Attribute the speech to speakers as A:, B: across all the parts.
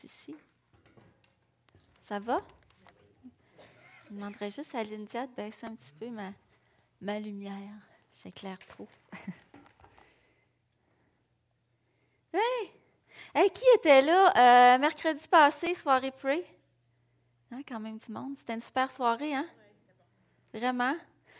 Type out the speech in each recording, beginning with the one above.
A: Ici. Ça va? Je demanderais juste à Lyndia de baisser un petit peu ma lumière. J'éclaire trop. Hey! Hey, qui était là mercredi passé, soirée Pray? Hein, quand même du monde. C'était une super soirée, hein? Vraiment.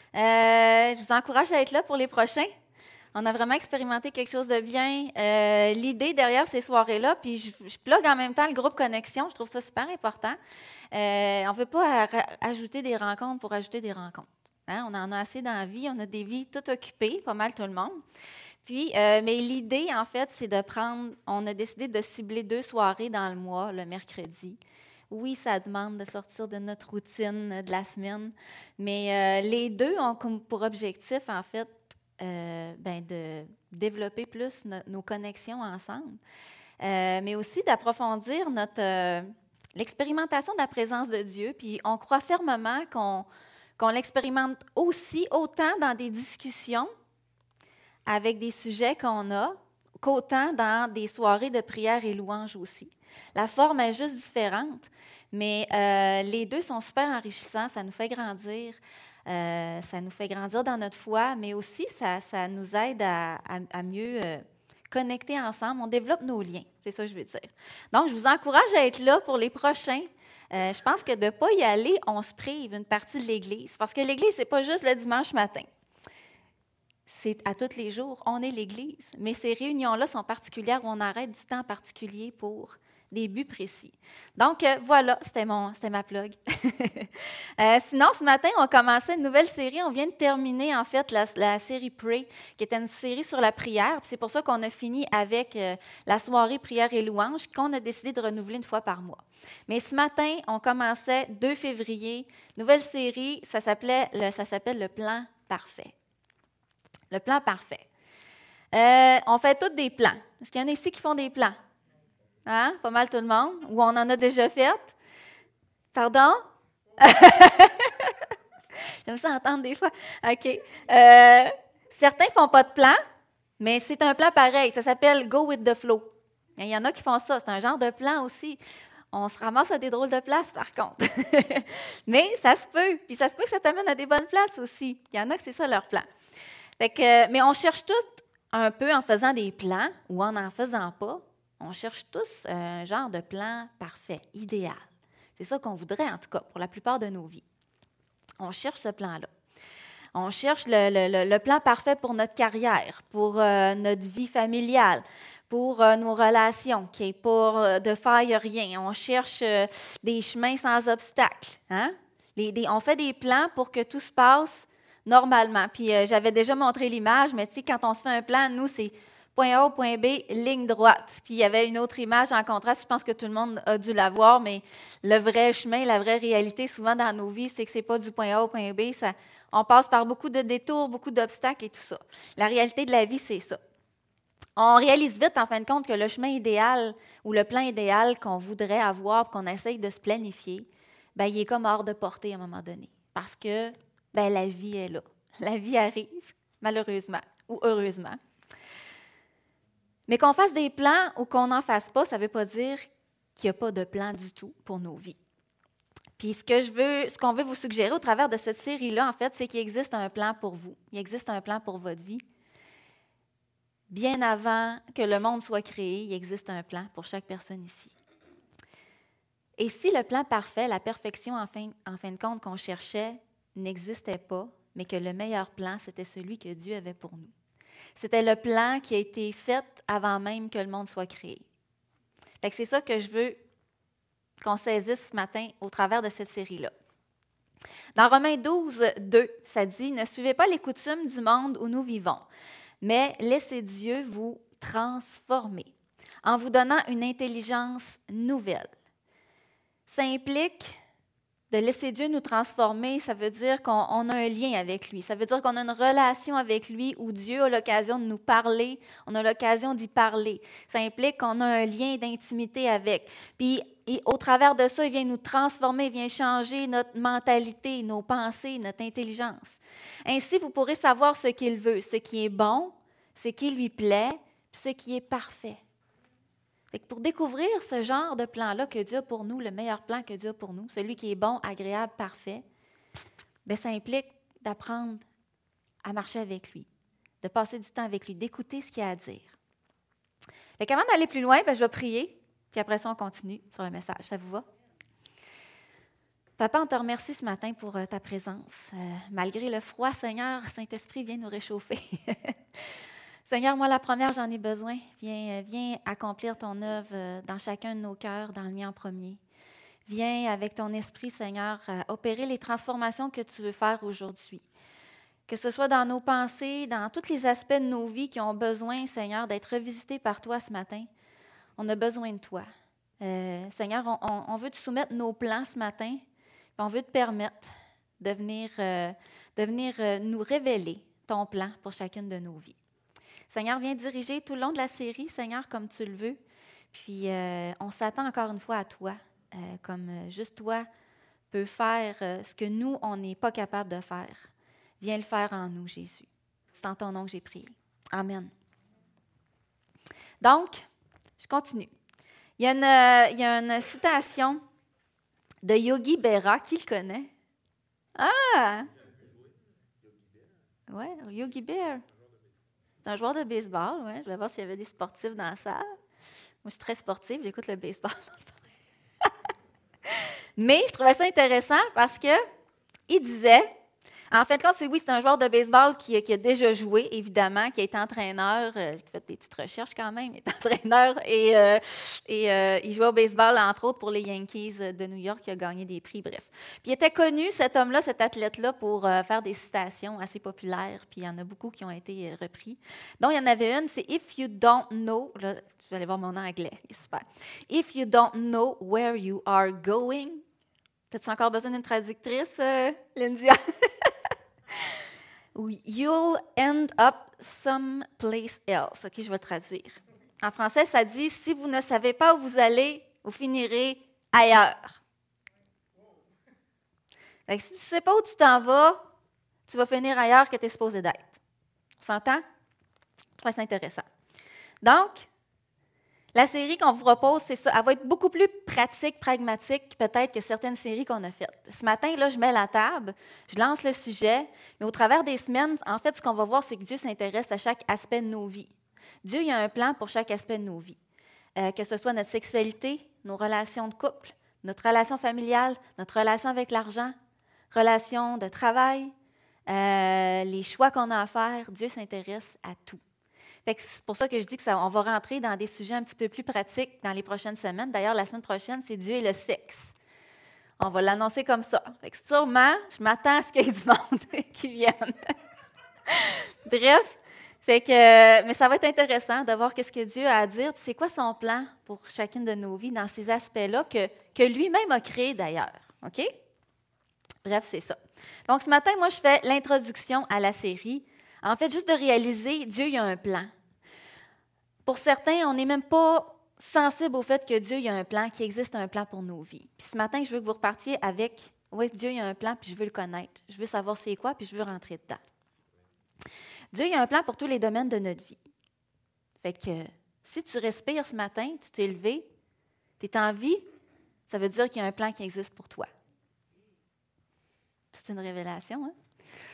A: Je vous encourage à être là pour les prochains. On a vraiment expérimenté quelque chose de bien. L'idée derrière ces soirées-là, puis je plug en même temps le groupe Connexion, je trouve ça super important. On ne veut pas ajouter des rencontres pour ajouter des rencontres. Hein? On en a assez dans la vie, on a des vies toutes occupées, pas mal tout le monde. Puis, mais l'idée, en fait, c'est on a décidé de cibler 2 soirées dans le mois, le mercredi. Oui, ça demande de sortir de notre routine de la semaine, mais les deux ont comme pour objectif, en fait, de développer plus nos connexions ensemble, mais aussi d'approfondir l'expérimentation de la présence de Dieu. Puis on croit fermement qu'on l'expérimente aussi autant dans des discussions avec des sujets qu'on a, qu'autant dans des soirées de prière et louange aussi. La forme est juste différente, mais les deux sont super enrichissants, ça nous fait grandir. Ça nous fait grandir dans notre foi, mais aussi ça nous aide à mieux connecter ensemble. On développe nos liens, c'est ça que je veux dire. Donc, je vous encourage à être là pour les prochains. Je pense que de ne pas y aller, on se prive une partie de l'Église, parce que l'Église, ce n'est pas juste le dimanche matin. C'est à tous les jours, on est l'Église. Mais ces réunions-là sont particulières où on arrête du temps particulier pour des buts précis. Donc, voilà, c'était ma plug. Sinon, ce matin, on commençait une nouvelle série. On vient de terminer, en fait, la série Pray, qui était une série sur la prière. Puis c'est pour ça qu'on a fini avec la soirée prière et louange, qu'on a décidé de renouveler une fois par mois. Mais ce matin, on commençait 2 février, nouvelle série, ça s'appelle Le plan parfait. Le plan parfait. On fait tous des plans. Est-ce qu'il y en a ici qui font des plans? Hein? Pas mal tout le monde. Ou on en a déjà fait? Pardon? J'aime ça entendre des fois. OK. Certains ne font pas de plan, mais c'est un plan pareil. Ça s'appelle « Go with the flow ». Il y en a qui font ça. C'est un genre de plan aussi. On se ramasse à des drôles de places, par contre. Mais ça se peut. Puis ça se peut que ça t'amène à des bonnes places aussi. Il y en a que c'est ça leur plan. Mais on cherche tous un peu en faisant des plans ou en n'en faisant pas. On cherche tous un genre de plan parfait, idéal. C'est ça qu'on voudrait, en tout cas, pour la plupart de nos vies. On cherche ce plan-là. On cherche le plan parfait pour notre carrière, pour notre vie familiale, pour nos relations, qui est pas de faille rien. On cherche des chemins sans obstacles. Hein? On fait des plans pour que tout se passe normalement. Puis j'avais déjà montré l'image, mais tu sais, quand on se fait un plan, nous, c'est point A, point B, ligne droite. Puis il y avait une autre image en contraste, je pense que tout le monde a dû la voir, mais le vrai chemin, la vraie réalité, souvent dans nos vies, c'est que ce n'est pas du point A au point B. On passe par beaucoup de détours, beaucoup d'obstacles et tout ça. La réalité de la vie, c'est ça. On réalise vite, en fin de compte, que le chemin idéal ou le plan idéal qu'on voudrait avoir, qu'on essaye de se planifier, bien, il est comme hors de portée à un moment donné. Parce que la vie est là. La vie arrive, malheureusement ou heureusement. Mais qu'on fasse des plans ou qu'on n'en fasse pas, ça ne veut pas dire qu'il n'y a pas de plan du tout pour nos vies. Puis ce qu'on veut vous suggérer au travers de cette série-là, en fait, c'est qu'il existe un plan pour vous. Il existe un plan pour votre vie. Bien avant que le monde soit créé, il existe un plan pour chaque personne ici. Et si le plan parfait, la perfection en fin de compte qu'on cherchait, n'existait pas, mais que le meilleur plan, c'était celui que Dieu avait pour nous. C'était le plan qui a été fait avant même que le monde soit créé. Fait que c'est ça que je veux qu'on saisisse ce matin au travers de cette série-là. Dans Romains 12, 2, ça dit « Ne suivez pas les coutumes du monde où nous vivons, mais laissez Dieu vous transformer en vous donnant une intelligence nouvelle. » Ça implique de laisser Dieu nous transformer, ça veut dire qu'on a un lien avec lui. Ça veut dire qu'on a une relation avec lui où Dieu a l'occasion de nous parler, on a l'occasion d'y parler. Ça implique qu'on a un lien d'intimité avec. Puis, au travers de ça, il vient nous transformer, il vient changer notre mentalité, nos pensées, notre intelligence. Ainsi, vous pourrez savoir ce qu'il veut, ce qui est bon, ce qui lui plaît, puis ce qui est parfait. Fait que pour découvrir ce genre de plan-là que Dieu a pour nous, le meilleur plan que Dieu a pour nous, celui qui est bon, agréable, parfait, bien, ça implique d'apprendre à marcher avec lui, de passer du temps avec lui, d'écouter ce qu'il a à dire. Fait qu'avant d'aller plus loin, bien, je vais prier, puis après ça, on continue sur le message. Ça vous va? Papa, on te remercie ce matin pour ta présence. Malgré le froid, Seigneur, Saint-Esprit, viens nous réchauffer. Seigneur, moi, la première, j'en ai besoin. Viens accomplir ton œuvre dans chacun de nos cœurs, dans le mien en premier. Viens avec ton esprit, Seigneur, opérer les transformations que tu veux faire aujourd'hui. Que ce soit dans nos pensées, dans tous les aspects de nos vies qui ont besoin, Seigneur, d'être revisités par toi ce matin. On a besoin de toi. Seigneur, on veut te soumettre nos plans ce matin. On veut te permettre de venir nous révéler ton plan pour chacune de nos vies. Seigneur, viens diriger tout le long de la série, Seigneur, comme tu le veux. Puis, on s'attend encore une fois à toi, comme juste toi peux faire ce que nous, on n'est pas capable de faire. Viens le faire en nous, Jésus. C'est en ton nom que j'ai prié. Amen. Donc, je continue. Il y a une citation de Yogi Berra. Qui le connaît? Ah! Oui, Yogi Berra. C'est un joueur de baseball, oui. Je vais voir s'il y avait des sportifs dans la salle. Moi, je suis très sportive, j'écoute le baseball. Mais je trouvais ça intéressant parce qu'il disait, en fait, c'est un joueur de baseball qui a déjà joué, évidemment, qui a été entraîneur, qui a fait des petites recherches quand même, il est entraîneur et il jouait au baseball, entre autres, pour les Yankees de New York, qui a gagné des prix, bref. Puis il était connu, cet homme-là, cet athlète-là, pour faire des citations assez populaires, puis il y en a beaucoup qui ont été repris. Donc, il y en avait une, c'est « If you don't know », là, tu vas aller voir mon anglais, il est super. « If you don't know where you are going », as-tu encore besoin d'une traductrice, Lindia? You'll end up someplace else. OK, je vais traduire. En français, ça dit, si vous ne savez pas où vous allez, vous finirez ailleurs. Fait que si tu ne sais pas où tu t'en vas, tu vas finir ailleurs que tu es supposé d'être. On s'entend? Je trouve ça intéressant. Donc, la série qu'on vous propose, c'est ça. Elle va être beaucoup plus pratique, pragmatique, peut-être que certaines séries qu'on a faites. Ce matin, là, je mets la table, je lance le sujet, mais au travers des semaines, en fait, ce qu'on va voir, c'est que Dieu s'intéresse à chaque aspect de nos vies. Dieu, il a un plan pour chaque aspect de nos vies. Que ce soit notre sexualité, nos relations de couple, notre relation familiale, notre relation avec l'argent, relation de travail, les choix qu'on a à faire, Dieu s'intéresse à tout. Fait que c'est pour ça que je dis qu'on va rentrer dans des sujets un petit peu plus pratiques dans les prochaines semaines. D'ailleurs, la semaine prochaine, c'est Dieu et le sexe. On va l'annoncer comme ça. Fait que sûrement, je m'attends à ce qu'il y ait du monde qui vienne. Bref, mais ça va être intéressant de voir ce que Dieu a à dire, puis c'est quoi son plan pour chacune de nos vies dans ces aspects-là que lui-même a créés d'ailleurs. OK? Bref, c'est ça. Donc, ce matin, moi, je fais l'introduction à la série. En fait, juste de réaliser, Dieu, il a un plan. Pour certains, on n'est même pas sensible au fait que Dieu, il a un plan, qu'il existe un plan pour nos vies. Puis ce matin, je veux que vous repartiez avec, oui, Dieu, il a un plan, puis je veux le connaître. Je veux savoir c'est quoi, puis je veux rentrer dedans. Dieu, il a un plan pour tous les domaines de notre vie. Fait que si tu respires ce matin, tu t'es levé, tu es en vie, ça veut dire qu'il y a un plan qui existe pour toi. C'est une révélation, hein?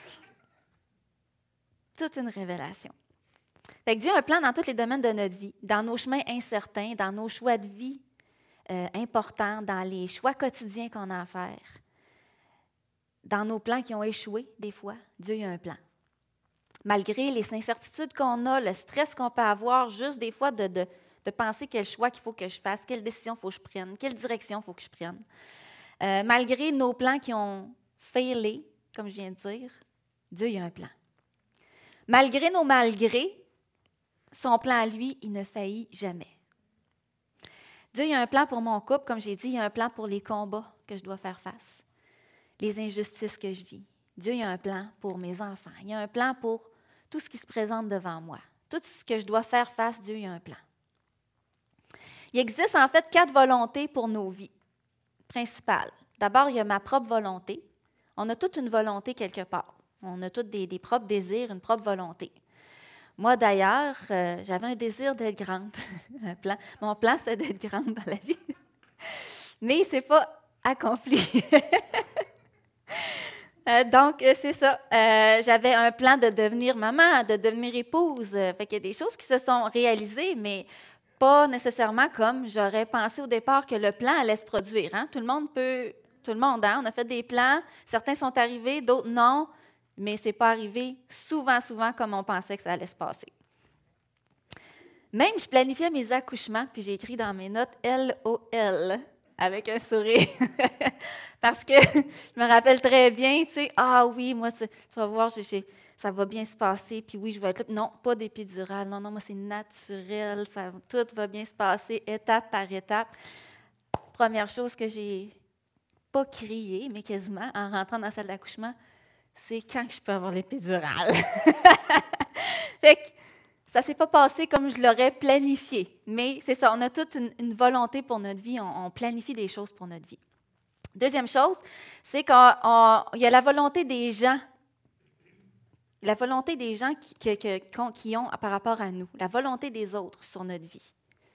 A: Toute une révélation. Fait que Dieu a un plan dans tous les domaines de notre vie, dans nos chemins incertains, dans nos choix de vie importants, dans les choix quotidiens qu'on a à faire, dans nos plans qui ont échoué des fois. Dieu a un plan. Malgré les incertitudes qu'on a, le stress qu'on peut avoir, juste des fois de penser quel choix qu'il faut que je fasse, quelle décision il faut que je prenne, quelle direction il faut que je prenne. Malgré nos plans qui ont failé, comme je viens de dire, Dieu a un plan. Malgré nos malgrés, son plan à lui, il ne faillit jamais. Dieu, il a un plan pour mon couple, comme j'ai dit, il a un plan pour les combats que je dois faire face, les injustices que je vis. Dieu, il a un plan pour mes enfants. Il a un plan pour tout ce qui se présente devant moi. Tout ce que je dois faire face, Dieu, il a un plan. Il existe en fait 4 volontés pour nos vies principales. D'abord, il y a ma propre volonté. On a toute une volonté quelque part. On a tous des propres désirs, une propre volonté. Moi, d'ailleurs, j'avais un désir d'être grande. Mon plan, c'est d'être grande dans la vie. Mais ce n'est pas accompli. Donc, c'est ça. J'avais un plan de devenir maman, de devenir épouse. Fait qu'il y a des choses qui se sont réalisées, mais pas nécessairement comme j'aurais pensé au départ que le plan allait se produire. Hein? Tout le monde, hein? On a fait des plans. Certains sont arrivés, d'autres non, mais ce n'est pas arrivé souvent comme on pensait que ça allait se passer. Même, je planifiais mes accouchements, puis j'ai écrit dans mes notes LOL avec un sourire. Parce que je me rappelle très bien, tu sais, ah oui, moi, tu vas voir, ça va bien se passer, puis oui, je vais être là. Non, pas d'épidurale. Non, moi, c'est naturel, tout va bien se passer étape par étape. Première chose que j'ai pas crié, mais quasiment, en rentrant dans la salle d'accouchement, c'est quand je peux avoir l'épidurale. Fait que ça ne s'est pas passé comme je l'aurais planifié. Mais c'est ça, on a toute une volonté pour notre vie, on planifie des choses pour notre vie. Deuxième chose, c'est qu'il y a la volonté des gens. La volonté des gens qui ont par rapport à nous, la volonté des autres sur notre vie.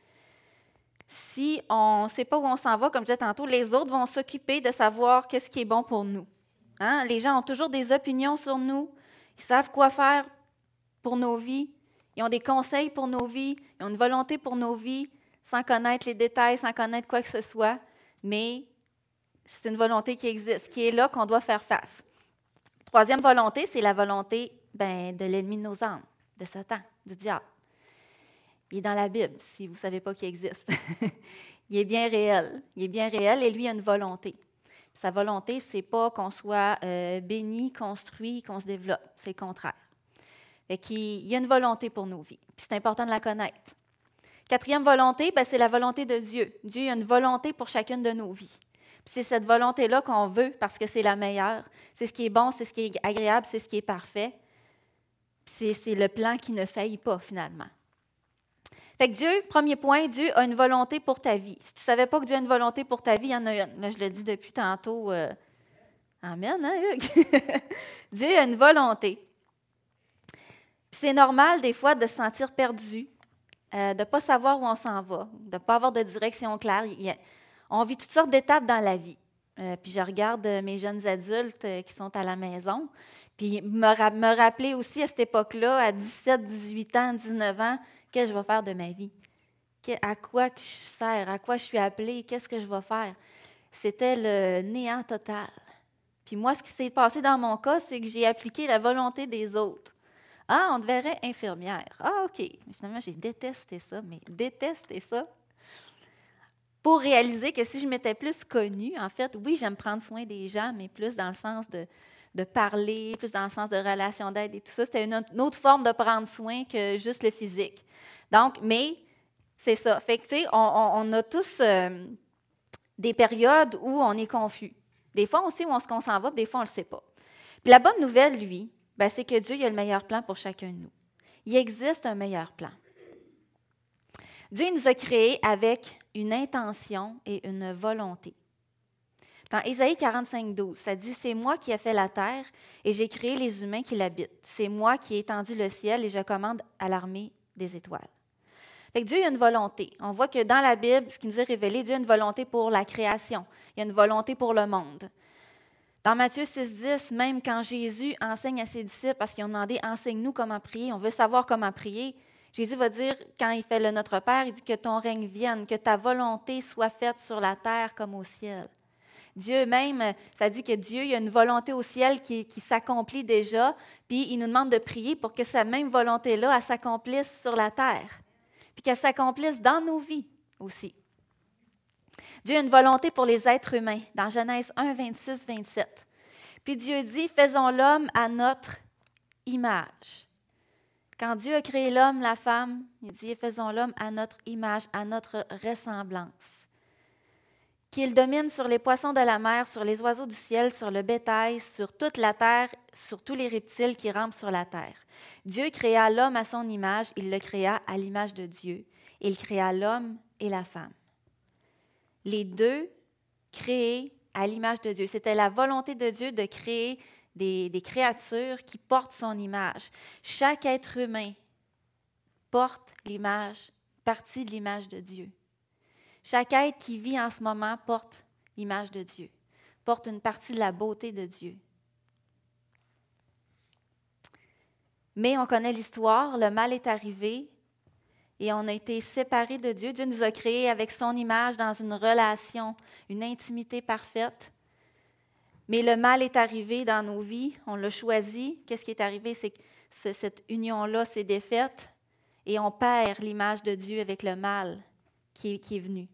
A: Si on ne sait pas où on s'en va, comme je disais tantôt, les autres vont s'occuper de savoir qu'est-ce qui est bon pour nous. Hein? Les gens ont toujours des opinions sur nous, ils savent quoi faire pour nos vies, ils ont des conseils pour nos vies, ils ont une volonté pour nos vies, sans connaître les détails, sans connaître quoi que ce soit, mais c'est une volonté qui existe, qui est là, qu'on doit faire face. Troisième volonté, c'est la volonté de l'ennemi de nos âmes, de Satan, du diable. Il est dans la Bible, si vous ne savez pas qu'il existe. Il est bien réel. Il est bien réel et lui a une volonté. Sa volonté, ce n'est pas qu'on soit béni, construit, qu'on se développe. C'est le contraire. Il y a une volonté pour nos vies. Puis c'est important de la connaître. Quatrième volonté, c'est la volonté de Dieu. Dieu a une volonté pour chacune de nos vies. Puis c'est cette volonté-là qu'on veut parce que c'est la meilleure. C'est ce qui est bon, c'est ce qui est agréable, c'est ce qui est parfait. Puis c'est le plan qui ne faillit pas, finalement. Fait que Dieu, premier point, Dieu a une volonté pour ta vie. Si tu ne savais pas que Dieu a une volonté pour ta vie, il y en a une. Là, je le dis depuis tantôt. Amen, hein, Hugues? Dieu a une volonté. Puis c'est normal, des fois, de se sentir perdu, de ne pas savoir où on s'en va, de ne pas avoir de direction claire. On vit toutes sortes d'étapes dans la vie. Puis je regarde mes jeunes adultes qui sont à la maison, puis me rappeler aussi à cette époque-là, à 17, 18 ans, 19 ans, qu'est-ce que je vais faire de ma vie? À quoi je sers? À quoi je suis appelée? Qu'est-ce que je vais faire? C'était le néant total. Puis moi, ce qui s'est passé dans mon cas, c'est que j'ai appliqué la volonté des autres. Ah, on te verrait infirmière. Ah, OK. Mais finalement, j'ai détesté ça, pour réaliser que si je m'étais plus connue, en fait, oui, j'aime prendre soin des gens, mais plus dans le sens de parler, plus dans le sens de relation d'aide et tout ça. C'était une autre forme de prendre soin que juste le physique. Donc, mais c'est ça. Fait que, tu sais, on a tous des périodes où on est confus. Des fois, on sait où on s'en va, puis des fois, on ne le sait pas. Puis la bonne nouvelle, lui, c'est que Dieu il a le meilleur plan pour chacun de nous. Il existe un meilleur plan. Dieu nous a créés avec une intention et une volonté. Dans Ésaïe 45, 12, ça dit « C'est moi qui ai fait la terre et j'ai créé les humains qui l'habitent. C'est moi qui ai étendu le ciel et je commande à l'armée des étoiles. » Fait que Dieu a une volonté. On voit que dans la Bible, ce qui nous est révélé, Dieu a une volonté pour la création. Il y a une volonté pour le monde. Dans Matthieu 6, 10, même quand Jésus enseigne à ses disciples, parce qu'ils ont demandé « Enseigne-nous comment prier », on veut savoir comment prier, Jésus va dire, quand il fait le Notre Père, il dit que ton règne vienne, que ta volonté soit faite sur la terre comme au ciel. Dieu même, ça dit que Dieu, il y a une volonté au ciel qui s'accomplit déjà, puis il nous demande de prier pour que cette même volonté-là, elle s'accomplisse sur la terre, puis qu'elle s'accomplisse dans nos vies aussi. Dieu a une volonté pour les êtres humains, dans Genèse 1, 26, 27. Puis Dieu dit, faisons l'homme à notre image. Quand Dieu a créé l'homme, la femme, il dit, faisons l'homme à notre image, à notre ressemblance. Qu'il domine sur les poissons de la mer, sur les oiseaux du ciel, sur le bétail, sur toute la terre, sur tous les reptiles qui rampent sur la terre. Dieu créa l'homme à son image, il le créa à l'image de Dieu. Il créa l'homme et la femme. Les deux créés à l'image de Dieu. C'était la volonté de Dieu de créer des créatures qui portent son image. Chaque être humain porte partie de l'image de Dieu. Chaque être qui vit en ce moment porte l'image de Dieu, porte une partie de la beauté de Dieu. Mais on connaît l'histoire, le mal est arrivé et on a été séparés de Dieu. Dieu nous a créés avec son image dans une relation, une intimité parfaite. Mais le mal est arrivé dans nos vies, on l'a choisi. Qu'est-ce qui est arrivé? C'est que cette union-là s'est défaite et on perd l'image de Dieu avec le mal qui est venu.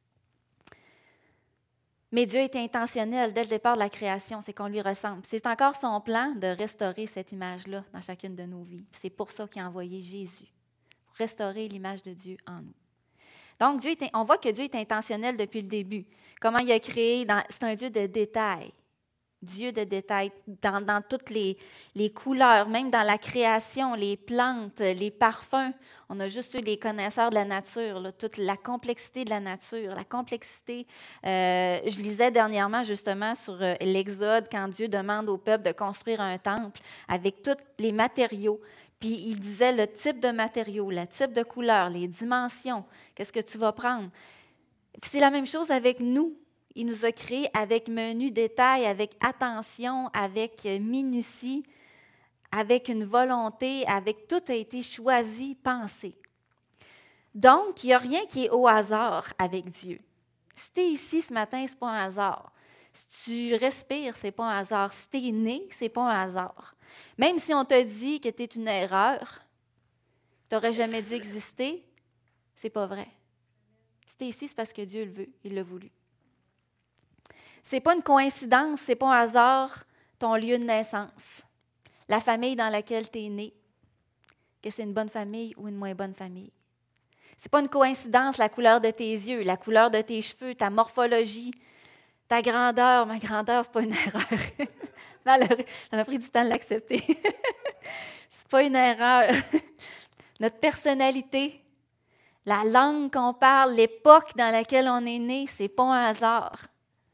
A: Mais Dieu était intentionnel dès le départ de la création, c'est qu'on lui ressemble. C'est encore son plan de restaurer cette image-là dans chacune de nos vies. C'est pour ça qu'il a envoyé Jésus, pour restaurer l'image de Dieu en nous. Donc, on voit que Dieu est intentionnel depuis le début. Comment il a créé, c'est un Dieu de détails. Dieu de détails dans toutes les couleurs, même dans la création, les plantes, les parfums. On a juste eu les connaisseurs de la nature, là, toute la complexité de la nature, la complexité. Je lisais dernièrement justement sur l'Exode, quand Dieu demande au peuple de construire un temple avec tous les matériaux. Puis il disait le type de matériaux, le type de couleur, les dimensions, qu'est-ce que tu vas prendre. Puis c'est la même chose avec nous. Il nous a créés avec menu détail, avec attention, avec minutie, avec une volonté, avec tout a été choisi, pensé. Donc, il n'y a rien qui est au hasard avec Dieu. Si tu es ici ce matin, ce n'est pas un hasard. Si tu respires, ce n'est pas un hasard. Si tu es né, ce n'est pas un hasard. Même si on te dit que tu es une erreur, que tu n'aurais jamais dû exister, ce n'est pas vrai. Si tu es ici, c'est parce que Dieu le veut, il l'a voulu. Ce n'est pas une coïncidence, ce n'est pas un hasard ton lieu de naissance, la famille dans laquelle tu es né, que c'est une bonne famille ou une moins bonne famille. Ce n'est pas une coïncidence la couleur de tes yeux, la couleur de tes cheveux, ta morphologie, ta grandeur. Ma grandeur, ce n'est pas une erreur. Malheureux, ça m'a pris du temps de l'accepter. Ce n'est pas une erreur. Notre personnalité, la langue qu'on parle, l'époque dans laquelle on est né, ce n'est pas un hasard.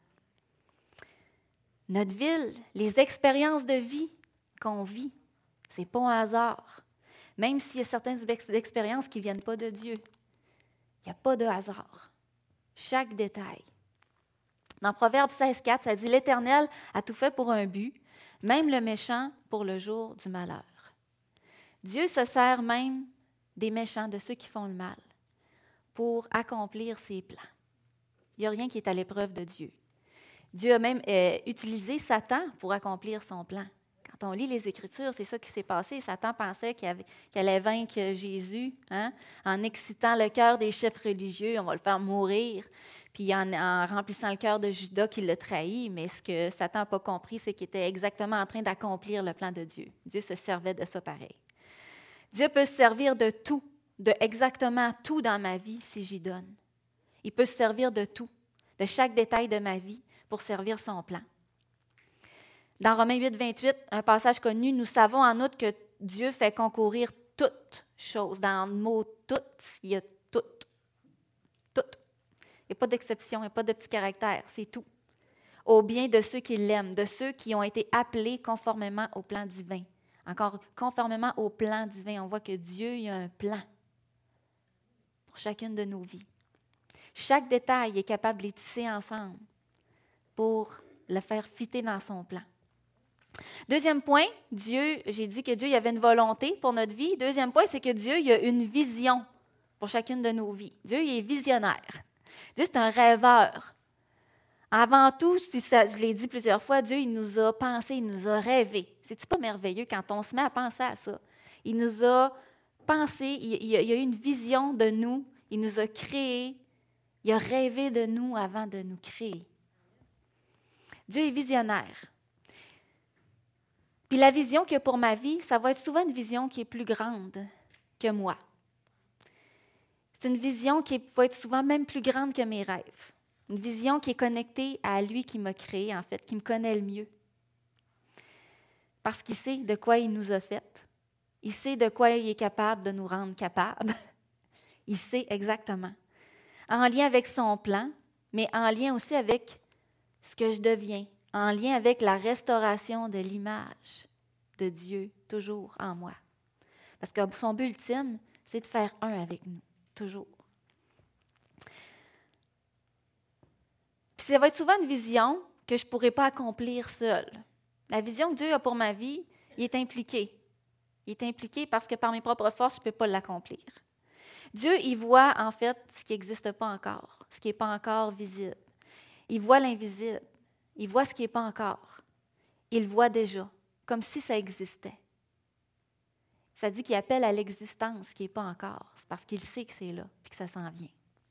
A: Notre ville, les expériences de vie qu'on vit, ce n'est pas un hasard. Même s'il y a certaines expériences qui ne viennent pas de Dieu, il n'y a pas de hasard. Chaque détail. Dans Proverbe 16,4, ça dit « L'Éternel a tout fait pour un but, même le méchant pour le jour du malheur. » Dieu se sert même des méchants, de ceux qui font le mal, pour accomplir ses plans. Il n'y a rien qui est à l'épreuve de Dieu. Dieu a même utilisé Satan pour accomplir son plan. Quand on lit les Écritures, c'est ça qui s'est passé. Satan pensait qu'il allait vaincre Jésus en excitant le cœur des chefs religieux. On va le faire mourir. Puis en remplissant le cœur de Judas qui l'a trahi. Mais ce que Satan n'a pas compris, c'est qu'il était exactement en train d'accomplir le plan de Dieu. Dieu se servait de ça pareil. Dieu peut se servir de tout, de exactement tout dans ma vie si j'y donne. Il peut se servir de tout, de chaque détail de ma vie, pour servir son plan. Dans Romains 8, 28, un passage connu, nous savons en outre que Dieu fait concourir toutes choses. Dans le mot « toutes », il y a « tout ». Tout. Il n'y a pas d'exception, il n'y a pas de petit caractère, c'est tout. Au bien de ceux qui l'aiment, de ceux qui ont été appelés conformément au plan divin. Encore, conformément au plan divin, on voit que Dieu il a un plan pour chacune de nos vies. Chaque détail est capable de les tisser ensemble pour le faire fitter dans son plan. Deuxième point, j'ai dit que Dieu il avait une volonté pour notre vie. Deuxième point, c'est que Dieu il a une vision pour chacune de nos vies. Dieu il est visionnaire. Dieu, c'est un rêveur. Avant tout, puis ça, je l'ai dit plusieurs fois, Dieu il nous a pensé, il nous a rêvé. C'est-tu pas merveilleux quand on se met à penser à ça? Il nous a pensé, il a eu une vision de nous, il nous a créés, il a rêvé de nous avant de nous créer. Dieu est visionnaire. Puis la vision qu'il y a pour ma vie, ça va être souvent une vision qui est plus grande que moi. C'est une vision qui va être souvent même plus grande que mes rêves. Une vision qui est connectée à lui qui m'a créé, en fait, qui me connaît le mieux. Parce qu'il sait de quoi il nous a fait. Il sait de quoi il est capable de nous rendre capables. Il sait exactement. En lien avec son plan, mais en lien aussi avec ce que je deviens, en lien avec la restauration de l'image de Dieu, toujours en moi. Parce que son but ultime, C'est de faire un avec nous, toujours. Puis ça va être souvent une vision que je ne pourrai pas accomplir seule. La vision que Dieu a pour ma vie, il est impliqué. Il est impliqué parce que par mes propres forces, je ne peux pas l'accomplir. Dieu, il voit en fait ce qui n'existe pas encore, ce qui n'est pas encore visible. Il voit l'invisible. Il voit ce qui n'est pas encore. Il le voit déjà, comme si ça existait. Ça dit qu'il appelle à l'existence ce qui n'est pas encore. C'est parce qu'il sait que c'est là et que ça s'en vient.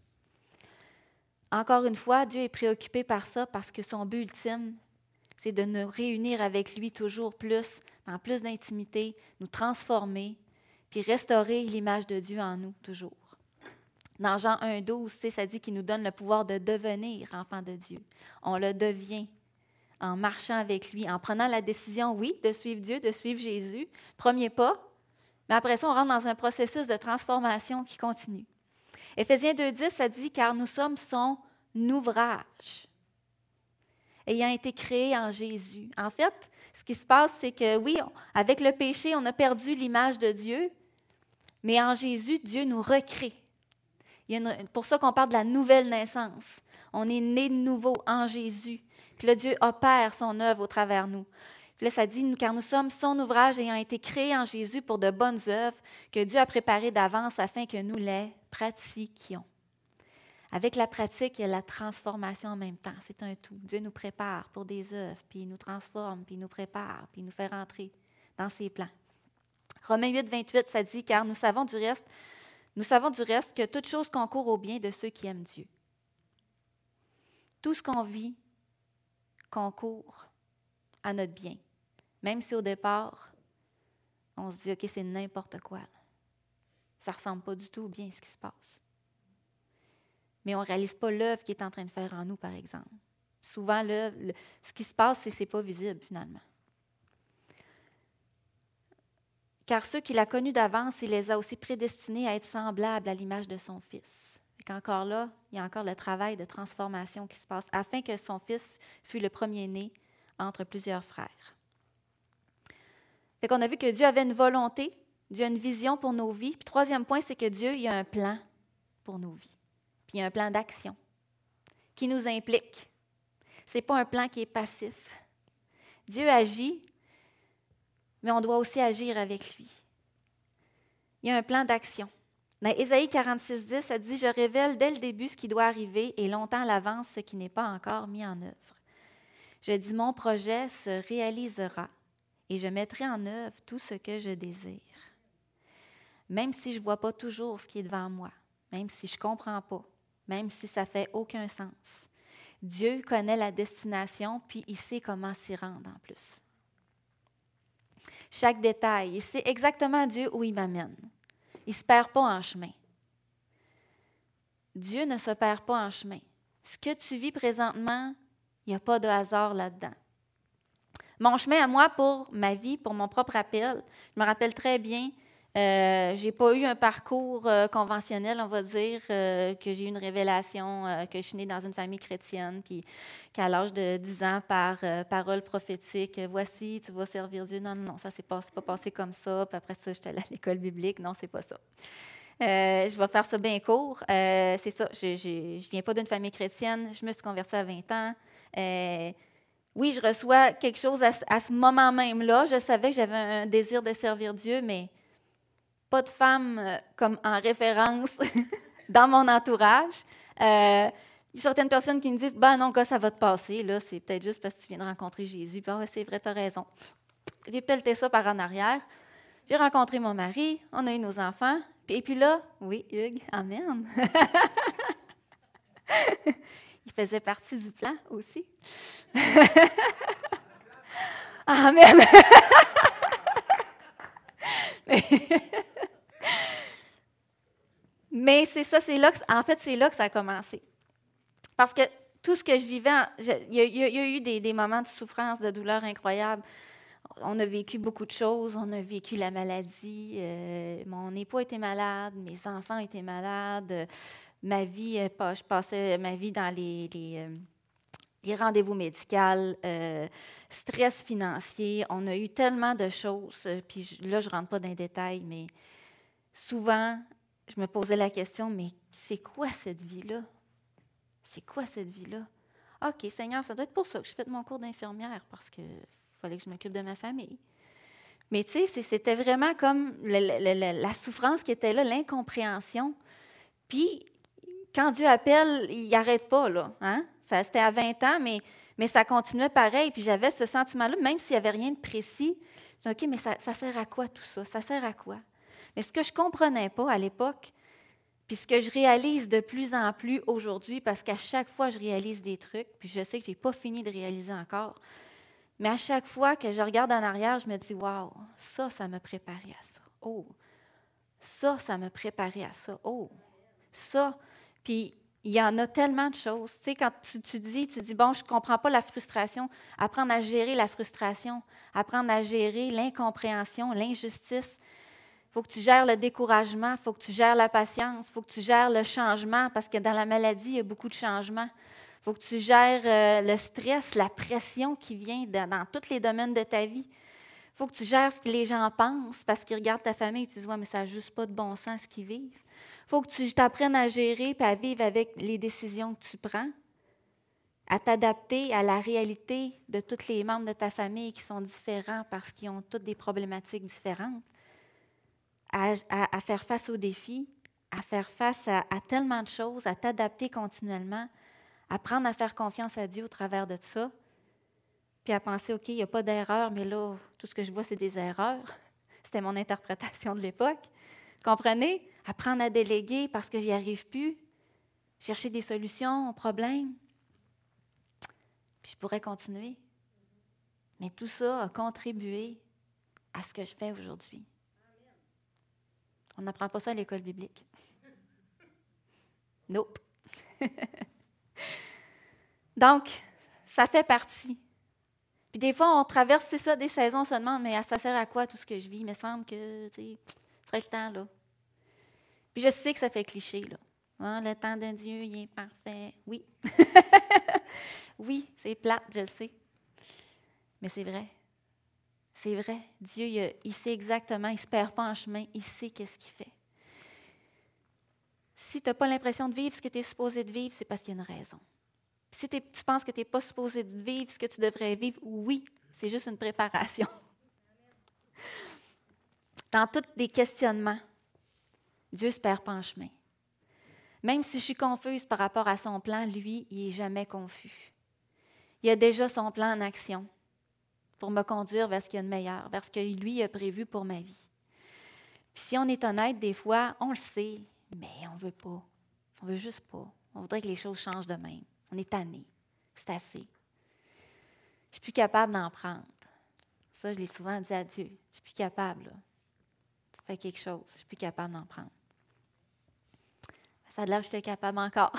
A: Encore une fois, Dieu est préoccupé par ça parce que son but ultime, c'est de nous réunir avec lui toujours plus, dans plus d'intimité, nous transformer, puis restaurer l'image de Dieu en nous toujours. Dans Jean 1,12, ça dit qu'il nous donne le pouvoir de devenir enfant de Dieu. On le devient en marchant avec lui, en prenant la décision, oui, de suivre Dieu, de suivre Jésus. Premier pas, mais après ça, on rentre dans un processus de transformation qui continue. Éphésiens 2,10, ça dit « Car nous sommes son ouvrage, ayant été créé en Jésus. » En fait, ce qui se passe, c'est que oui, avec le péché, on a perdu l'image de Dieu, mais en Jésus, Dieu nous recrée. Pour ça qu'on parle de la nouvelle naissance. On est né de nouveau en Jésus. Puis là, Dieu opère son œuvre au travers de nous. Puis là, ça dit, car nous sommes son ouvrage ayant été créés en Jésus pour de bonnes œuvres que Dieu a préparées d'avance afin que nous les pratiquions. Avec la pratique, il y a la transformation en même temps. C'est un tout. Dieu nous prépare pour des œuvres, puis il nous transforme, puis il nous prépare, puis il nous fait rentrer dans ses plans. Romains 8, 28, ça dit, car nous savons du reste que toute chose concourt au bien de ceux qui aiment Dieu. Tout ce qu'on vit concourt à notre bien. Même si au départ, on se dit, OK, c'est n'importe quoi. Ça ne ressemble pas du tout au bien ce qui se passe. Mais on ne réalise pas l'œuvre qu'il est en train de faire en nous, par exemple. Souvent, ce qui se passe, c'est que ce n'est pas visible, finalement. Car ceux qu'il a connus d'avance, il les a aussi prédestinés à être semblables à l'image de son Fils. Encore là, il y a encore le travail de transformation qui se passe, afin que son Fils fût le premier-né entre plusieurs frères. Fait qu'on a vu que Dieu avait une volonté, Dieu a une vision pour nos vies. Puis troisième point, c'est que Dieu, il a un plan pour nos vies. Puis il y a un plan d'action qui nous implique. Ce n'est pas un plan qui est passif. Dieu agit, mais on doit aussi agir avec lui. Il y a un plan d'action. Dans Ésaïe 46, 10, ça dit « Je révèle dès le début ce qui doit arriver et longtemps à l'avance ce qui n'est pas encore mis en œuvre. Je dis mon projet se réalisera et je mettrai en œuvre tout ce que je désire. Même si je ne vois pas toujours ce qui est devant moi, même si je ne comprends pas, même si ça ne fait aucun sens. Dieu connaît la destination, puis il sait comment s'y rendre en plus. Chaque détail, il sait exactement Dieu où il m'amène. Il ne se perd pas en chemin. Dieu ne se perd pas en chemin. Ce que tu vis présentement, il n'y a pas de hasard là-dedans. Mon chemin à moi pour ma vie, pour mon propre appel, je me rappelle très bien, je n'ai pas eu un parcours conventionnel, on va dire, que j'ai eu une révélation, que je suis née dans une famille chrétienne, puis qu'à l'âge de 10 ans, par parole prophétique, voici, tu vas servir Dieu. Non, non, ça ne s'est pas passé comme ça. Puis après ça, j'étais allée à l'école biblique. Non, c'est pas ça. Je vais faire ça bien court. C'est ça, je ne viens pas d'une famille chrétienne. Je me suis convertie à 20 ans. Oui, je reçois quelque chose à ce moment même-là. Je savais que j'avais un désir de servir Dieu, mais pas de femme comme en référence dans mon entourage. Il y a certaines personnes qui me disent « Ben non, gars, ça va te passer. Là, c'est peut-être juste parce que tu viens de rencontrer Jésus. » Puis, « Ah, c'est vrai, tu as raison. » J'ai pelleté ça par en arrière. J'ai rencontré mon mari. On a eu nos enfants. Et puis là, oui, Hugues, amen. Il faisait partie du plan aussi. Amen. Mais c'est ça, c'est là que ça a commencé. Parce que tout ce que je vivais, il y a eu des moments de souffrance, de douleur incroyables. On a vécu beaucoup de choses. On a vécu la maladie. Mon époux était malade. Mes enfants étaient malades. Ma vie, je passais ma vie dans les rendez-vous médicaux, stress financier. On a eu tellement de choses. Puis là, je ne rentre pas dans les détails, mais souvent, je me posais la question, mais c'est quoi cette vie-là? C'est quoi cette vie-là? OK, Seigneur, ça doit être pour ça que je fais mon cours d'infirmière, parce qu'il fallait que je m'occupe de ma famille. Mais tu sais, c'était vraiment comme la souffrance qui était là, l'incompréhension. Puis, quand Dieu appelle, il n'arrête pas, là. Hein? C'était à 20 ans, mais ça continuait pareil. Puis j'avais ce sentiment-là, même s'il n'y avait rien de précis. Je me disais, OK, mais ça sert à quoi tout ça? Ça sert à quoi? Mais ce que je ne comprenais pas à l'époque, puis ce que je réalise de plus en plus aujourd'hui, parce qu'à chaque fois, je réalise des trucs, puis je sais que je n'ai pas fini de réaliser encore, mais à chaque fois que je regarde en arrière, je me dis, waouh, ça m'a préparé à ça. Oh, ça m'a préparé à ça. Oh, ça. Puis, il y en a tellement de choses. Tu sais, quand tu dis, bon, je ne comprends pas la frustration, apprendre à gérer la frustration, apprendre à gérer l'incompréhension, l'injustice. Il faut que tu gères le découragement, il faut que tu gères la patience, il faut que tu gères le changement, parce que dans la maladie, il y a beaucoup de changements. Il faut que tu gères le stress, la pression qui vient dans tous les domaines de ta vie. Il faut que tu gères ce que les gens pensent, parce qu'ils regardent ta famille et tu dis « Ouais, mais ça n'a juste pas de bon sens ce qu'ils vivent. » Il faut que tu t'apprennes à gérer et à vivre avec les décisions que tu prends, à t'adapter à la réalité de tous les membres de ta famille qui sont différents parce qu'ils ont toutes des problématiques différentes. À faire face aux défis, à faire face à tellement de choses, à t'adapter continuellement, apprendre à faire confiance à Dieu au travers de ça, puis à penser, OK, il n'y a pas d'erreur, mais là, tout ce que je vois, c'est des erreurs. C'était mon interprétation de l'époque. Comprenez? Apprendre à déléguer parce que j'y arrive plus, chercher des solutions aux problèmes. Puis je pourrais continuer. Mais tout ça a contribué à ce que je fais aujourd'hui. On n'apprend pas ça à l'école biblique. Nope. Donc, ça fait partie. Puis des fois, on traverse, c'est ça, des saisons, on se demande, mais ça sert à quoi tout ce que je vis? Il me semble que, tu sais, ce serait le temps, là. Puis je sais que ça fait cliché, là. Hein, le temps de Dieu, il est parfait. Oui. Oui, c'est plate, je le sais. Mais c'est vrai. C'est vrai. Dieu, il sait exactement, il ne se perd pas en chemin, il sait qu'est-ce qu'il fait. Si tu n'as pas l'impression de vivre ce que tu es supposé de vivre, c'est parce qu'il y a une raison. Si tu penses que tu n'es pas supposé de vivre ce que tu devrais vivre, oui, c'est juste une préparation. Dans tous les questionnements, Dieu ne se perd pas en chemin. Même si je suis confuse par rapport à son plan, lui, il n'est jamais confus. Il a déjà son plan en action pour me conduire vers ce qu'il y a de meilleur, vers ce que lui a prévu pour ma vie. Puis si on est honnête, des fois, on le sait, mais on ne veut pas. On ne veut juste pas. On voudrait que les choses changent de même. On est tanné. C'est assez. Je ne suis plus capable d'en prendre. Ça, je l'ai souvent dit à Dieu. Je ne suis plus capable. Là. Fais quelque chose. Je ne suis plus capable d'en prendre. Ça a l'air que j'étais capable encore.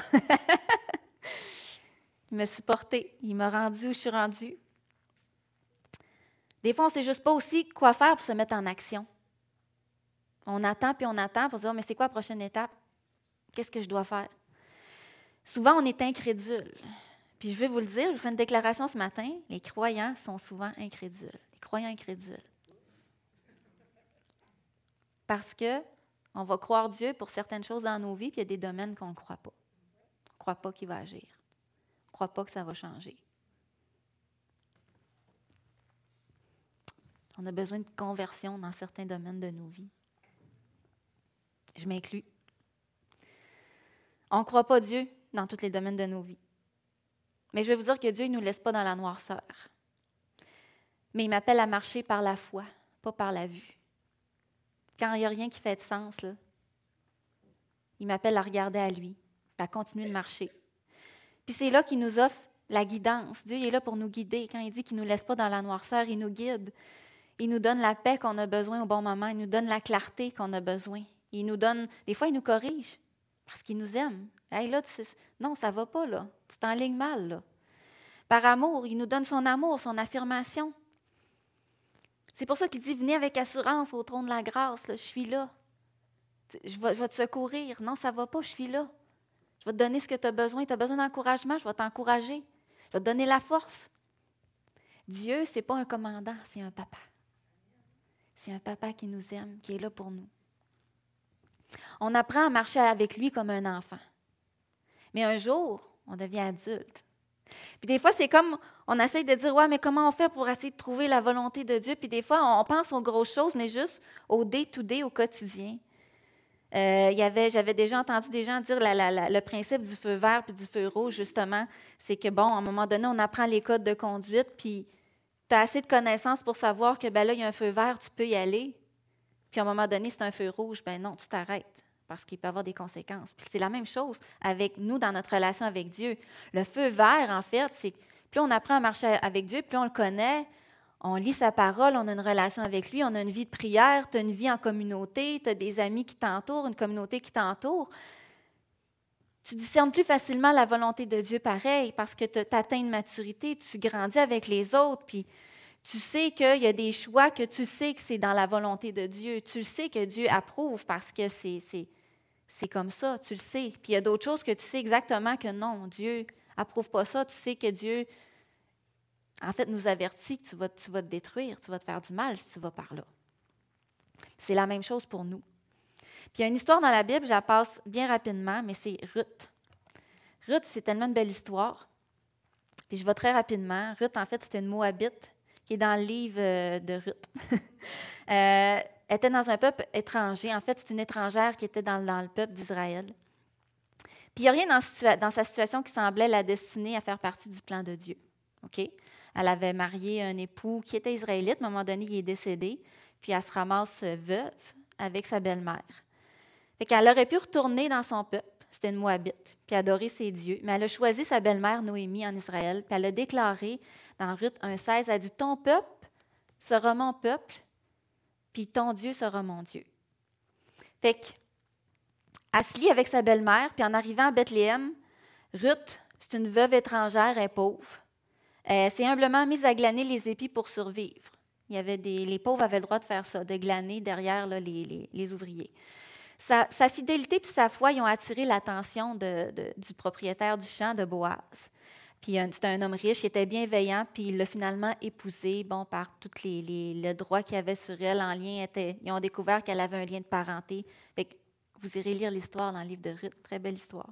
A: Il m'a supporté. Il m'a rendu où je suis rendue. Des fois, on ne sait juste pas aussi quoi faire pour se mettre en action. On attend puis on attend pour dire, mais c'est quoi la prochaine étape? Qu'est-ce que je dois faire? Souvent, on est incrédule. Puis je vais vous le dire, je vous fais une déclaration ce matin, les croyants sont souvent incrédules. Les croyants incrédules. Parce qu'on va croire Dieu pour certaines choses dans nos vies, puis il y a des domaines qu'on ne croit pas. On ne croit pas qu'il va agir. On ne croit pas que ça va changer. On a besoin de conversion dans certains domaines de nos vies. Je m'inclus. On ne croit pas Dieu dans tous les domaines de nos vies. Mais je vais vous dire que Dieu ne nous laisse pas dans la noirceur. Mais il m'appelle à marcher par la foi, pas par la vue. Quand il n'y a rien qui fait de sens, là, il m'appelle à regarder à lui, à continuer de marcher. Puis c'est là qu'il nous offre la guidance. Dieu est là pour nous guider. Quand il dit qu'il ne nous laisse pas dans la noirceur, il nous guide. Il nous donne la paix qu'on a besoin au bon moment. Il nous donne la clarté qu'on a besoin. Il nous donne, des fois, il nous corrige parce qu'il nous aime. Hey, là, non, ça ne va pas, là. Tu t'enlignes mal, là. Par amour, il nous donne son amour, son affirmation. C'est pour ça qu'il dit, venez avec assurance au trône de la grâce, là, je suis là. Je vais te secourir. Non, ça ne va pas, je suis là. Je vais te donner ce que tu as besoin. Tu as besoin d'encouragement, je vais t'encourager. Je vais te donner la force. Dieu, ce n'est pas un commandant, c'est un papa. C'est un papa qui nous aime, qui est là pour nous. On apprend à marcher avec lui comme un enfant. Mais un jour, on devient adulte. Puis des fois, c'est comme, on essaye de dire, ouais, mais comment on fait pour essayer de trouver la volonté de Dieu? Puis des fois, on pense aux grosses choses, mais juste au day-to-day, au quotidien. J'avais déjà entendu des gens dire le principe du feu vert puis du feu rouge, justement. C'est que, bon, à un moment donné, on apprend les codes de conduite, puis tu as assez de connaissances pour savoir que, ben là, il y a un feu vert, tu peux y aller. Puis à un moment donné, c'est un feu rouge, ben non, tu t'arrêtes, parce qu'il peut y avoir des conséquences. Puis c'est la même chose avec nous dans notre relation avec Dieu. Le feu vert, en fait, c'est plus on apprend à marcher avec Dieu, plus on le connaît, on lit sa parole, on a une relation avec lui, on a une vie de prière, tu as une vie en communauté, tu as des amis qui t'entourent, une communauté qui t'entoure. Tu discernes plus facilement la volonté de Dieu pareil, parce que tu atteins une maturité, tu grandis avec les autres, puis tu sais qu'il y a des choix que tu sais que c'est dans la volonté de Dieu. Tu sais que Dieu approuve parce que c'est comme ça, tu le sais. Puis il y a d'autres choses que tu sais exactement que non, Dieu approuve pas ça. Tu sais que Dieu, en fait, nous avertit que tu vas te détruire, tu vas te faire du mal si tu vas par là. C'est la même chose pour nous. Puis il y a une histoire dans la Bible, je la passe bien rapidement, mais c'est Ruth. Ruth, c'est tellement une belle histoire. Puis je vais très rapidement. Ruth, en fait, c'était une Moabite qui est dans le livre de Ruth. Elle était dans un peuple étranger. En fait, c'est une étrangère qui était dans le peuple d'Israël. Puis il n'y a rien dans sa situation qui semblait la destiner à faire partie du plan de Dieu. OK? Elle avait marié un époux qui était israélite. À un moment donné, il est décédé. Puis elle se ramasse veuve avec sa belle-mère. Fait qu'elle aurait pu retourner dans son peuple. C'était une Moabite, puis adorer ses dieux. Mais elle a choisi sa belle-mère Noémie en Israël, puis elle a déclaré dans Ruth 1,16, elle a dit « Ton peuple sera mon peuple, puis ton Dieu sera mon Dieu. » Fait qu'elle se lie avec sa belle-mère, puis en arrivant à Bethléem, Ruth, c'est une veuve étrangère, elle est pauvre. Elle s'est humblement mise à glaner les épis pour survivre. Les pauvres avaient le droit de faire ça, de glaner derrière là, les ouvriers. Sa fidélité et sa foi, ils ont attiré l'attention du propriétaire du champ, de Boaz. Puis c'était un homme riche, il était bienveillant, puis il l'a finalement épousée, par tous le droit qu'il avait sur elle en lien. Ils ont découvert qu'elle avait un lien de parenté. Fait que vous irez lire l'histoire dans le livre de Ruth, très belle histoire.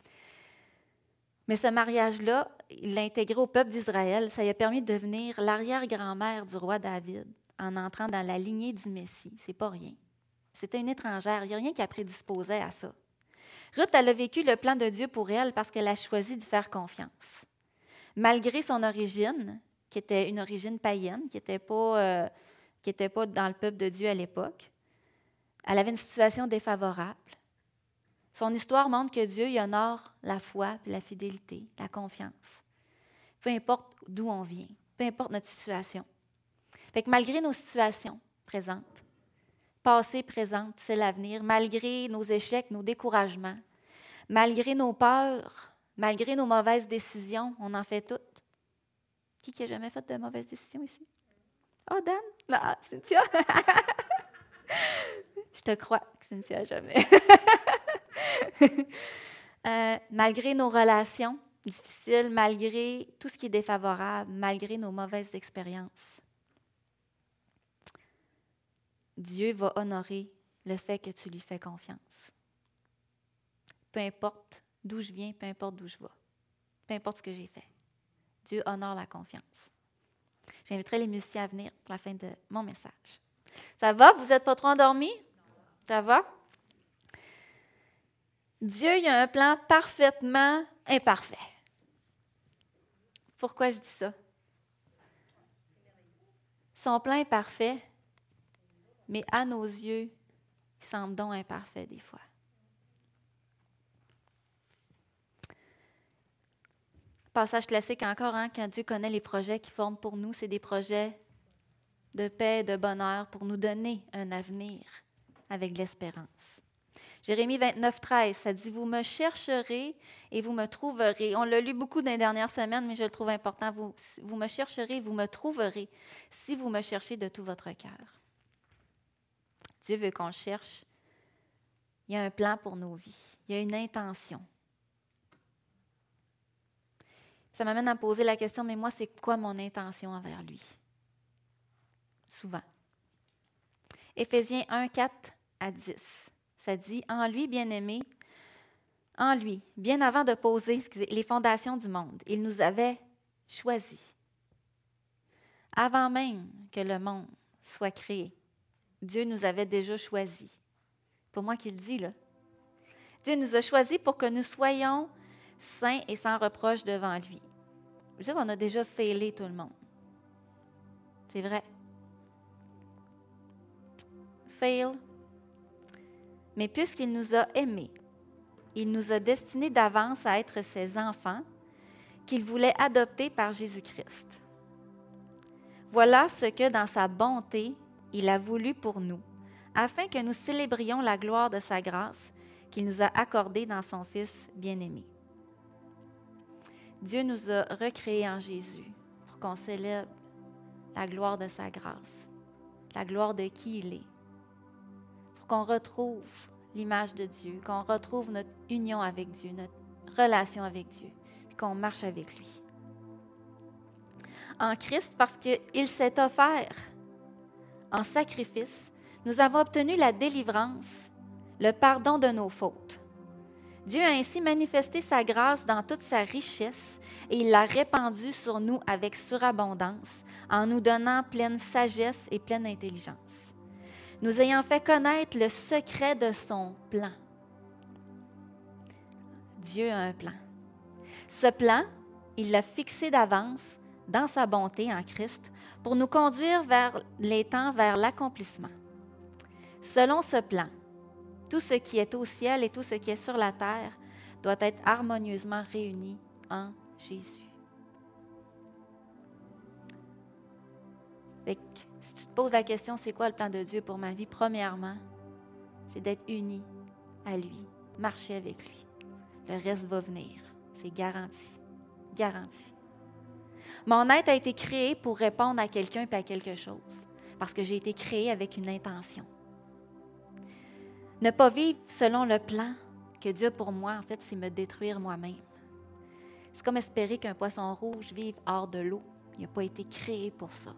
A: Mais ce mariage-là, il l'a intégré au peuple d'Israël. Ça lui a permis de devenir l'arrière-grand-mère du roi David en entrant dans la lignée du Messie. C'est pas rien. C'était une étrangère. Il n'y a rien qui la prédisposait à ça. Ruth, elle a vécu le plan de Dieu pour elle parce qu'elle a choisi d'y faire confiance. Malgré son origine, qui était une origine païenne, qui n'était pas dans le peuple de Dieu à l'époque, elle avait une situation défavorable. Son histoire montre que Dieu y honore la foi, la fidélité, la confiance. Peu importe d'où on vient, peu importe notre situation. Fait que malgré nos situations présentes, passé, présente, c'est l'avenir, malgré nos échecs, nos découragements, malgré nos peurs, malgré nos mauvaises décisions, on en fait toutes. Qui n'a jamais fait de mauvaises décisions ici? Oh, Dan? Ah, Cynthia? Je te crois, Cynthia, jamais. Malgré nos relations difficiles, malgré tout ce qui est défavorable, malgré nos mauvaises expériences, Dieu va honorer le fait que tu lui fais confiance. Peu importe d'où je viens, peu importe d'où je vais, peu importe ce que j'ai fait. Dieu honore la confiance. J'inviterai les musiciens à venir pour la fin de mon message. Ça va? Vous n'êtes pas trop endormis? Ça va? Dieu, il a un plan parfaitement imparfait. Pourquoi je dis ça? Son plan est parfait, mais à nos yeux, il semble donc imparfait des fois. Passage classique encore, quand Dieu connaît les projets qu'il forme pour nous, c'est des projets de paix, de bonheur, pour nous donner un avenir avec de l'espérance. Jérémie 29, 13, ça dit « Vous me chercherez et vous me trouverez ». On l'a lu beaucoup dans les dernières semaines, mais je le trouve important. Vous me chercherez et vous me trouverez si vous me cherchez de tout votre cœur. Dieu veut qu'on le cherche. Il y a un plan pour nos vies. Il y a une intention. Ça m'amène à me poser la question, mais moi, c'est quoi mon intention envers lui? Souvent. Éphésiens 1, 4 à 10. Ça dit, en lui, bien-aimé, en lui, bien avant de poser, les fondations du monde, il nous avait choisis. Avant même que le monde soit créé, Dieu nous avait déjà choisis. C'est pas moi qui le dis, là. Dieu nous a choisis pour que nous soyons saints et sans reproche devant lui. Je veux dire qu'on a déjà failé tout le monde. C'est vrai. Fail. Mais puisqu'il nous a aimés, il nous a destinés d'avance à être ses enfants qu'il voulait adopter par Jésus-Christ. Voilà ce que, dans sa bonté, il a voulu pour nous, afin que nous célébrions la gloire de sa grâce qu'il nous a accordée dans son Fils bien-aimé. Dieu nous a recréés en Jésus pour qu'on célèbre la gloire de sa grâce, la gloire de qui il est, pour qu'on retrouve l'image de Dieu, qu'on retrouve notre union avec Dieu, notre relation avec Dieu, puis qu'on marche avec lui. En Christ, parce qu'il s'est offert en sacrifice, nous avons obtenu la délivrance, le pardon de nos fautes. Dieu a ainsi manifesté sa grâce dans toute sa richesse et il l'a répandue sur nous avec surabondance, en nous donnant pleine sagesse et pleine intelligence, nous ayant fait connaître le secret de son plan. Dieu a un plan. Ce plan, il l'a fixé d'avance dans sa bonté en Christ pour nous conduire vers les temps, vers l'accomplissement. Selon ce plan, tout ce qui est au ciel et tout ce qui est sur la terre doit être harmonieusement réuni en Jésus. Fait que, si tu te poses la question, c'est quoi le plan de Dieu pour ma vie? Premièrement, c'est d'être uni à lui, marcher avec lui. Le reste va venir. C'est garanti. Garanti. Mon être a été créé pour répondre à quelqu'un et à quelque chose, parce que j'ai été créé avec une intention. Ne pas vivre selon le plan que Dieu a pour moi, en fait, c'est me détruire moi-même. C'est comme espérer qu'un poisson rouge vive hors de l'eau. Il n'a pas été créé pour ça.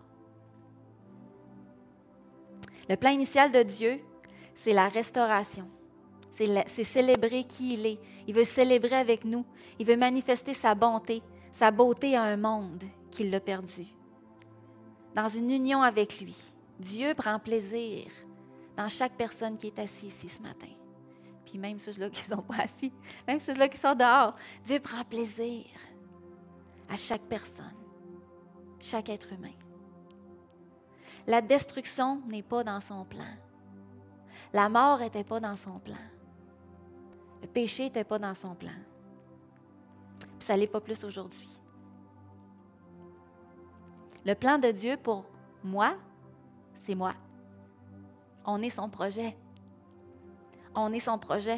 A: Le plan initial de Dieu, c'est la restauration. C'est célébrer qui il est. Il veut célébrer avec nous. Il veut manifester sa bonté à un monde qui l'a perdu. Dans une union avec lui, Dieu prend plaisir dans chaque personne qui est assise ici ce matin. Puis même ceux-là qui ne sont pas assis, même ceux-là qui sont dehors, Dieu prend plaisir à chaque personne, chaque être humain. La destruction n'est pas dans son plan. La mort n'était pas dans son plan. Le péché n'était pas dans son plan. Puis ça ne l'est pas plus aujourd'hui. Le plan de Dieu pour moi, c'est moi. On est son projet. On est son projet.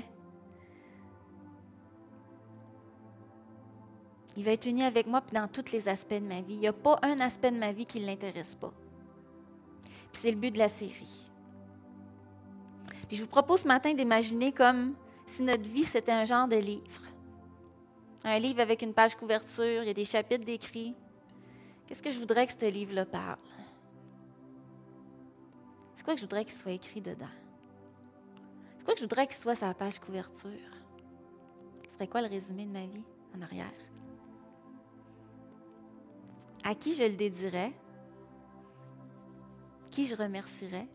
A: Il va être uni avec moi dans tous les aspects de ma vie. Il n'y a pas un aspect de ma vie qui ne l'intéresse pas. Puis c'est le but de la série. Puis je vous propose ce matin d'imaginer comme si notre vie, c'était un genre de livre. Un livre avec une page couverture, il y a des chapitres décrits. Qu'est-ce que je voudrais que ce livre-là parle? C'est quoi que je voudrais qu'il soit écrit dedans? C'est quoi que je voudrais qu'il soit sur la page couverture? Ce serait quoi le résumé de ma vie en arrière? À qui je le dédierais? Qui je remercierais?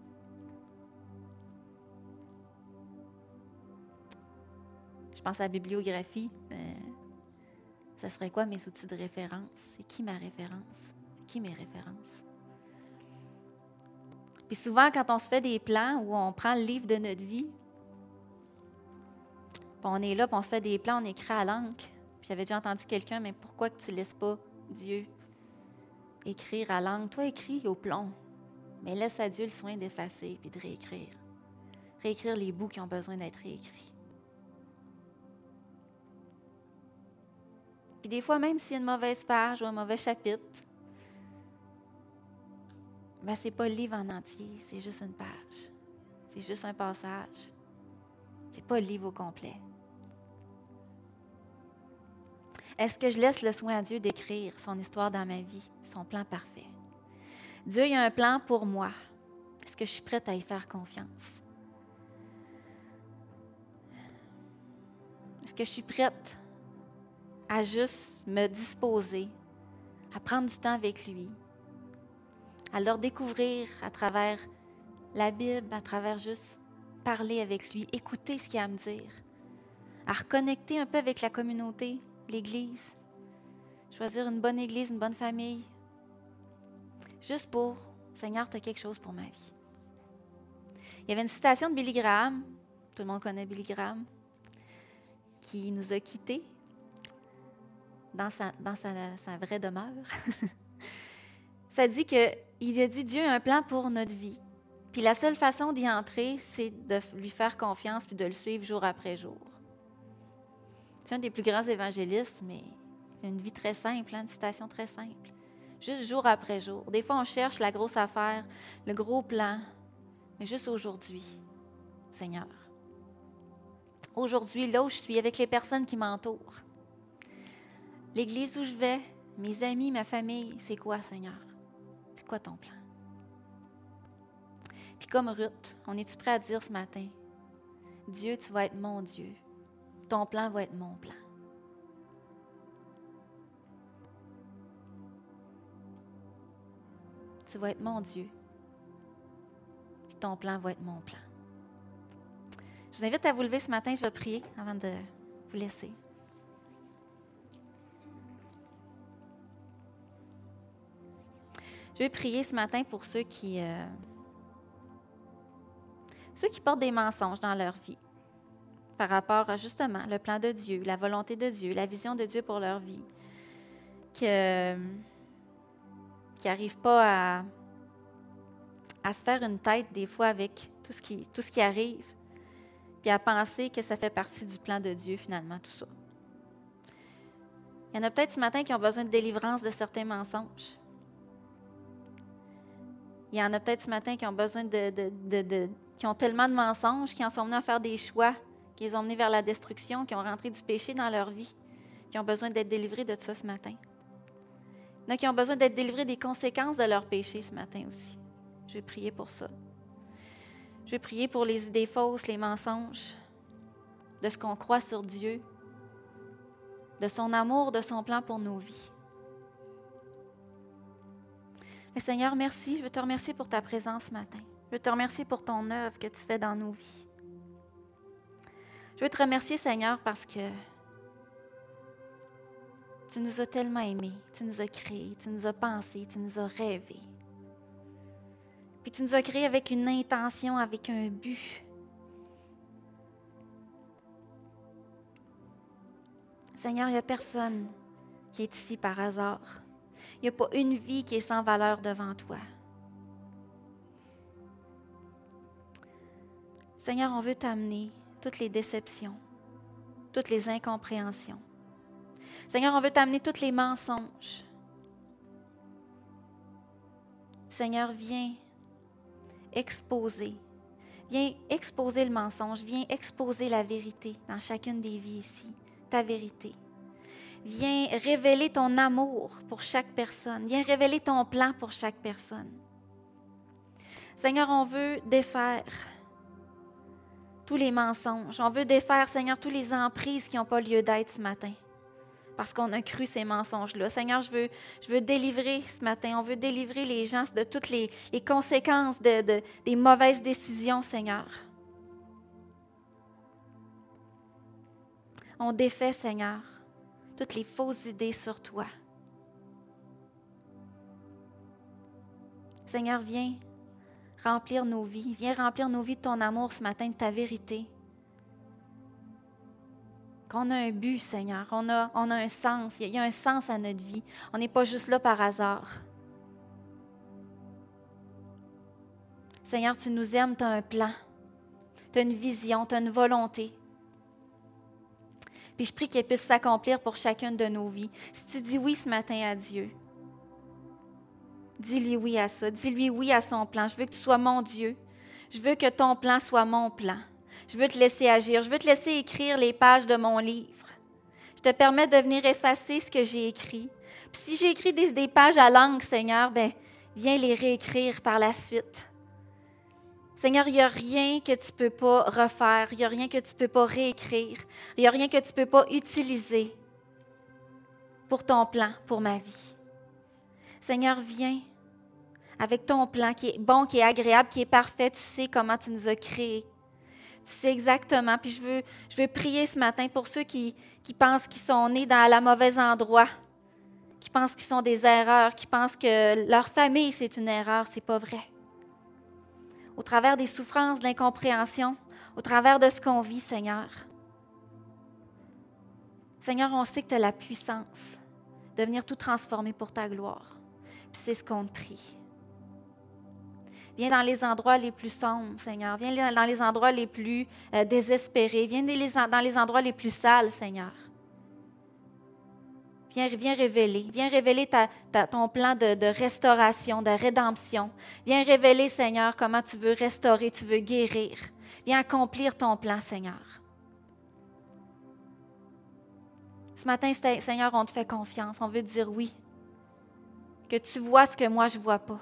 A: Je pense à la bibliographie. Ça serait quoi mes outils de référence? C'est qui ma référence? Qui mes références? Puis souvent, quand on se fait des plans où on prend le livre de notre vie, puis on est là, puis on se fait des plans, on écrit à l'encre. Puis j'avais déjà entendu quelqu'un, mais pourquoi que tu ne laisses pas Dieu écrire à l'encre? Toi, écris au plomb, mais laisse à Dieu le soin d'effacer puis de réécrire. Réécrire les bouts qui ont besoin d'être réécrits. Puis des fois, même s'il y a une mauvaise page ou un mauvais chapitre, ben, ce n'est pas le livre en entier, c'est juste une page. C'est juste un passage. Ce n'est pas le livre au complet. Est-ce que je laisse le soin à Dieu d'écrire son histoire dans ma vie, son plan parfait? Dieu a un plan pour moi. Est-ce que je suis prête à y faire confiance? que je suis prête à juste me disposer, à prendre du temps avec lui, à le découvrir à travers la Bible, à travers juste parler avec lui, écouter ce qu'il a à me dire, à reconnecter un peu avec la communauté, l'Église, choisir une bonne Église, une bonne famille, juste pour, Seigneur, tu as quelque chose pour ma vie. Il y avait une citation de Billy Graham, tout le monde connaît Billy Graham, qui nous a quittés dans sa vraie demeure. Ça dit qu'il a dit Dieu a un plan pour notre vie. Puis la seule façon d'y entrer, c'est de lui faire confiance puis de le suivre jour après jour. C'est un des plus grands évangélistes, mais c'est une vie très simple, une citation très simple. Juste jour après jour. Des fois, on cherche la grosse affaire, le gros plan, mais juste aujourd'hui, Seigneur. Aujourd'hui, là où je suis, avec les personnes qui m'entourent. L'Église où je vais, mes amis, ma famille, c'est quoi, Seigneur? C'est quoi ton plan? Puis comme Ruth, on est-tu prêt à dire ce matin, Dieu, tu vas être mon Dieu. Ton plan va être mon plan. Tu vas être mon Dieu. Puis ton plan va être mon plan. Je vous invite à vous lever ce matin, je vais prier avant de vous laisser. Je vais prier ce matin pour ceux qui portent des mensonges dans leur vie par rapport à justement le plan de Dieu, la volonté de Dieu, la vision de Dieu pour leur vie, qui n'arrivent pas à se faire une tête des fois avec tout ce qui arrive, puis à penser que ça fait partie du plan de Dieu finalement, tout ça. Il y en a peut-être ce matin qui ont besoin de délivrance de certains mensonges. Il y en a peut-être ce matin qui ont besoin qui ont tellement de mensonges, qui en sont venus à faire des choix, qui les ont menés vers la destruction, qui ont rentré du péché dans leur vie, qui ont besoin d'être délivrés de ça ce matin. Il y en a qui ont besoin d'être délivrés des conséquences de leur péché ce matin aussi. Je vais prier pour ça. Je vais prier pour les idées fausses, les mensonges, de ce qu'on croit sur Dieu, de son amour, de son plan pour nos vies. Mais Seigneur, merci. Je veux te remercier pour ta présence ce matin. Je veux te remercier pour ton œuvre que tu fais dans nos vies. Je veux te remercier, Seigneur, parce que tu nous as tellement aimés, tu nous as créés, tu nous as pensés, tu nous as rêvés. Puis tu nous as créés avec une intention, avec un but. Seigneur, il n'y a personne qui est ici par hasard. Il n'y a pas une vie qui est sans valeur devant toi. Seigneur, on veut t'amener toutes les déceptions, toutes les incompréhensions. Seigneur, on veut t'amener tous les mensonges. Seigneur, viens exposer le mensonge, viens exposer la vérité dans chacune des vies ici, ta vérité. Viens révéler ton amour pour chaque personne. Viens révéler ton plan pour chaque personne. Seigneur, on veut défaire tous les mensonges. On veut défaire, Seigneur, tous les emprises qui n'ont pas lieu d'être ce matin. Parce qu'on a cru ces mensonges-là. Seigneur, je veux délivrer ce matin. On veut délivrer les gens de toutes les conséquences des mauvaises décisions, Seigneur. On défait, Seigneur, toutes les fausses idées sur toi. Seigneur, viens remplir nos vies. Viens remplir nos vies de ton amour ce matin, de ta vérité. Qu'on a un but, Seigneur. On a un sens. Il y a un sens à notre vie. On n'est pas juste là par hasard. Seigneur, tu nous aimes, tu as un plan. Tu as une vision, tu as une volonté. Puis je prie qu'elle puisse s'accomplir pour chacune de nos vies. Si tu dis oui ce matin à Dieu, dis-lui oui à ça. Dis-lui oui à son plan. Je veux que tu sois mon Dieu. Je veux que ton plan soit mon plan. Je veux te laisser agir. Je veux te laisser écrire les pages de mon livre. Je te permets de venir effacer ce que j'ai écrit. Puis si j'ai écrit des pages à langue, Seigneur, viens les réécrire par la suite. Seigneur, il n'y a rien que tu ne peux pas refaire, il n'y a rien que tu ne peux pas réécrire, il n'y a rien que tu ne peux pas utiliser pour ton plan, pour ma vie. Seigneur, viens avec ton plan qui est bon, qui est agréable, qui est parfait. Tu sais comment tu nous as créés. Tu sais exactement. Puis je veux prier ce matin pour ceux qui pensent qu'ils sont nés dans le mauvais endroit, qui pensent qu'ils sont des erreurs, qui pensent que leur famille, c'est une erreur. C'est pas vrai. Au travers des souffrances, de l'incompréhension, au travers de ce qu'on vit, Seigneur. Seigneur, on sait que tu as la puissance de venir tout transformer pour ta gloire. Puis c'est ce qu'on te prie. Viens dans les endroits les plus sombres, Seigneur. Viens dans les endroits les plus désespérés. Viens dans les endroits les plus sales, Seigneur. Viens révéler ton plan de restauration, de rédemption. Viens révéler, Seigneur, comment tu veux restaurer, tu veux guérir. Viens accomplir ton plan, Seigneur. Ce matin, Seigneur, on te fait confiance. On veut te dire oui. Que tu vois ce que moi, je ne vois pas.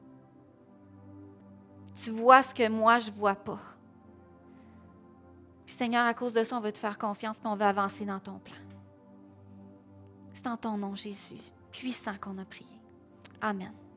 A: Tu vois ce que moi, je ne vois pas. Puis, Seigneur, à cause de ça, on veut te faire confiance et on veut avancer dans ton plan. C'est en ton nom, Jésus, puissant qu'on a prié. Amen.